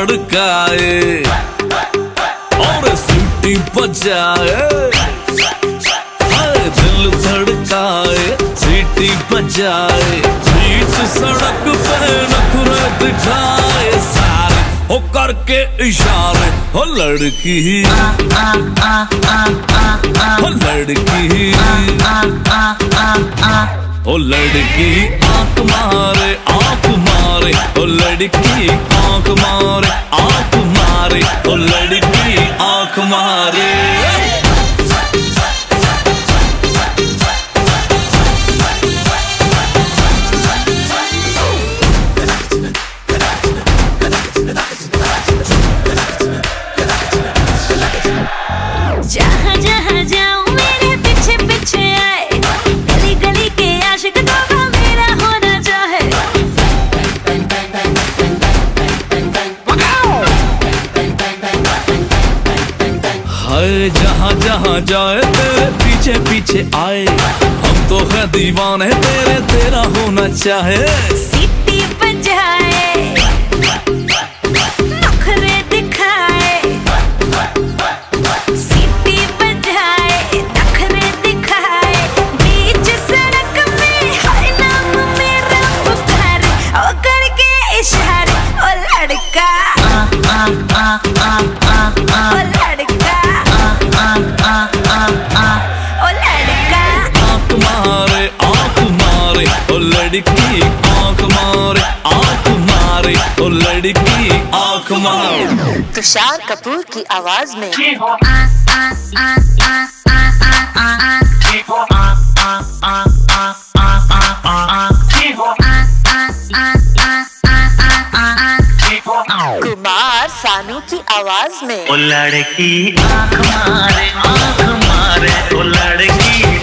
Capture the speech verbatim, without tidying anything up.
धड़काए और सीटी बजाए, हाय दिल धड़काए सीटी बजाए, बीच सड़क पे नखरे दिखाए सारे हो करके इशारे, हो लड़की हो लड़की ओ लड़की आंख मारे आंख मारे, ओ लड़की आंख मारे आंख मारे, ओ लड़की आंख मारे। जहाँ जहाँ जाऊँ मेरे पीछे पीछे आए, गली गली के आशिक तो मेरा होना चाहे। हाय जहाँ जहाँ जाए तेरे पीछे पीछे आए, हम तो है दीवाने तेरे, तेरा होना चाहे। सीटी बजाए नखरे दिखाए, सीटी बजाए नखरे दिखाए, बीच सड़क में हर नाम मेरा पुकारे, ओ करके इशारे, ओ लड़का ओ लड़का ओ लड़का आंख मारे आंख मारे, ओ लड़की आंख मारे आंख मारे, ओ लड़की आंख मारे। तुषार कपूर की आवाज में कुमार सानू की आवाज में ओ लड़की आंख मारे आंख मारे, ओ लड़की